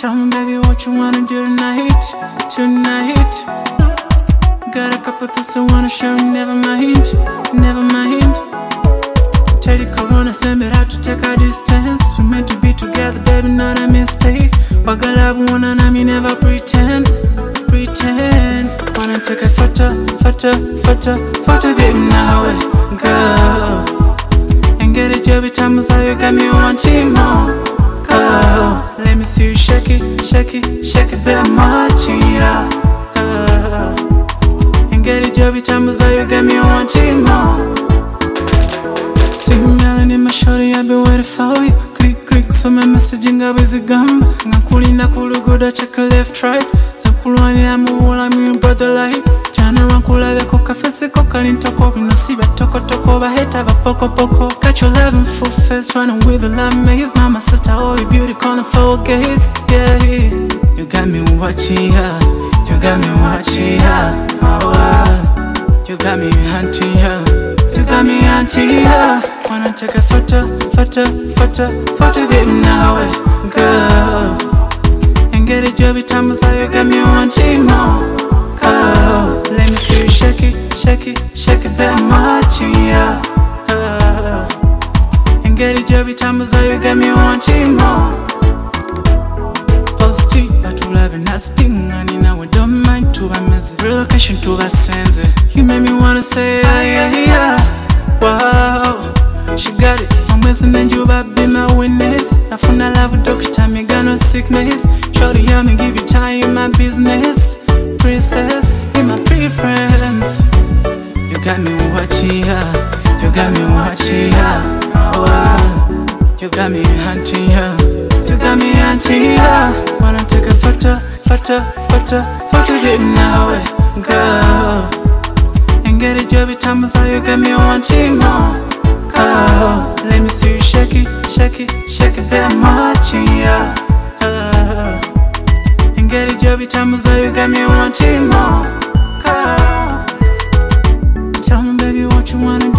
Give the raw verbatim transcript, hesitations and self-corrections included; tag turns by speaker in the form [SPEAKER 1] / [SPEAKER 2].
[SPEAKER 1] Tell me, baby, what you wanna do tonight, tonight. Got a couple things I wanna show, never mind, never mind. Tell you I wanna send it out to take a distance. We meant to be together, baby, not a mistake. Wagala wanna na me never pretend, pretend. Wanna take a photo, photo, photo, photo, baby, now go. And get it every time so you got me wanting more. Go. Let me see you shake it, shake it, shake it that much, yeah. Uh, and get it every time so you got me wanting more. Sweet melody in my shorty, I've been waiting for you. Click, click, so my messaging up is a gum. Ngakulinda kulugoda check left, right. Zakulwani I'm a wall, I'm your brother like. Turn around, kula veko kafese koka lintoko. Nasiba toko toko, baheta ba poko poko. Got your love in full face, running with the love maze. Mama sister, oh you beauty calling for gaze. Yeah, you got me watching her. You got me watching her. Oh, uh, you got me hunting her. You got me hunting her. Wanna take a photo, photo, photo, photo, baby, now go. And get it every time so you got me wanting more. Go. Let me see you shake it, shake it, shake it that much, yeah. Uh, and get it every time so you got me wanting more. Post it, but you love it, not spin. And now we don't mind to my mess. Relocation to my sense. You made me wanna say, ah, yeah, yeah. Wow, she got it. I'm messing and you back be my witness. I found a love with doctor time, you got no sickness. Shorty, I'm gonna give you time in my business. Princess, in my preference. You got me watching her. You got me watching her. Oh, uh, you got me hunting her. You got me hunting her. Wanna take a photo, photo, photo, photo, baby, now go. And get it every time so you got me wanting more. Go. Let me see you shake it, shake it, shake it that much, yeah. Uh, and get it every time so you got me wanting more. Go. Tell me, baby, what you wanna do.